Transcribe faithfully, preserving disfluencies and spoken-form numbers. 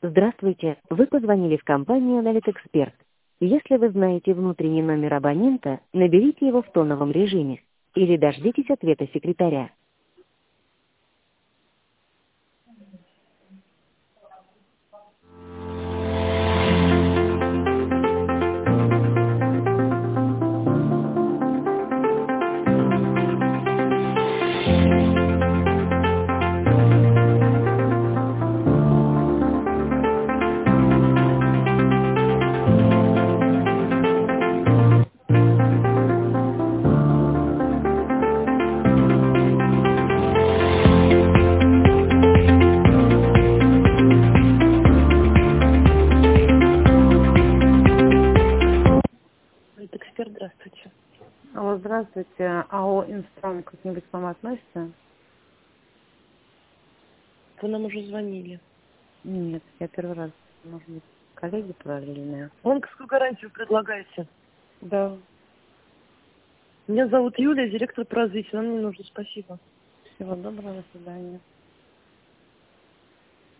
Здравствуйте, вы позвонили в компанию «Аналитэксперт». Если вы знаете внутренний номер абонента, наберите его в тоновом режиме или дождитесь ответа секретаря. «Аналитэксперт», здравствуйте. Алло, здравствуйте. АО «Инстронг» как-нибудь к вам относится? Вы нам уже звонили. Нет, я первый раз. Может быть, коллеги параллельные? Банковскую гарантию предлагаете? Да. Меня зовут Юлия, директор по развитию. Нам не нужно, спасибо. Всего доброго, до свидания.